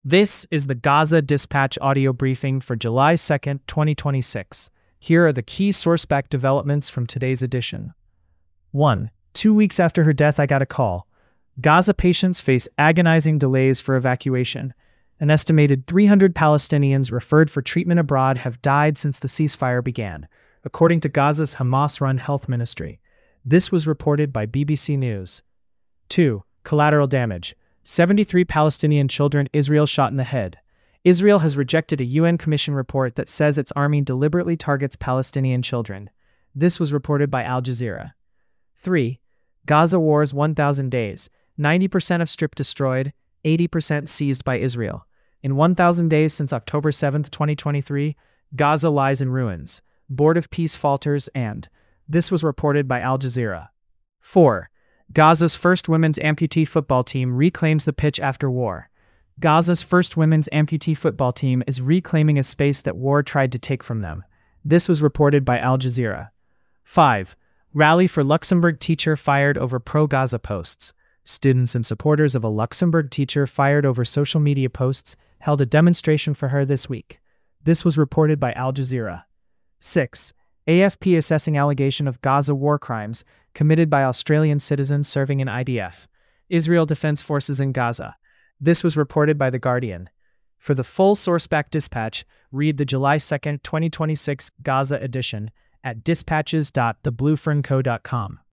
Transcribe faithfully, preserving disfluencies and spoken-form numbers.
This is the Gaza Dispatch audio briefing for July second, twenty twenty-six. Here are the key sourceback developments from today's edition. one. Two weeks after her death, I got a call. Gaza patients face agonizing delays for evacuation. An estimated three hundred Palestinians referred for treatment abroad have died since the ceasefire began, according to Gaza's Hamas-run health ministry. This was reported by B B C News. two. Collateral damage. seventy-three Palestinian children Israel shot in the head. Israel has rejected a U N Commission report that says its army deliberately targets Palestinian children. This was reported by Al Jazeera. three. Gaza wars one thousand days. ninety percent of Strip destroyed, eighty percent seized by Israel. In one thousand days since October seventh, twenty twenty-three, Gaza lies in ruins. Board of Peace falters and... This was reported by Al Jazeera. four. Gaza's first women's amputee football team reclaims the pitch after war. Gaza's first women's amputee football team is reclaiming a space that war tried to take from them. This was reported by Al Jazeera. five. Rally for Luxembourg teacher fired over pro-Gaza posts. Students and supporters of a Luxembourg teacher fired over social media posts held a demonstration for her this week. This was reported by Al Jazeera. six. A F P assessing allegation of Gaza war crimes committed by Australian citizens serving in I D F. Israel Defense Forces in Gaza. This was reported by The Guardian. For the full sourceback dispatch, read the July second, twenty twenty-six Gaza edition at dispatches dot the blue fern co dot com.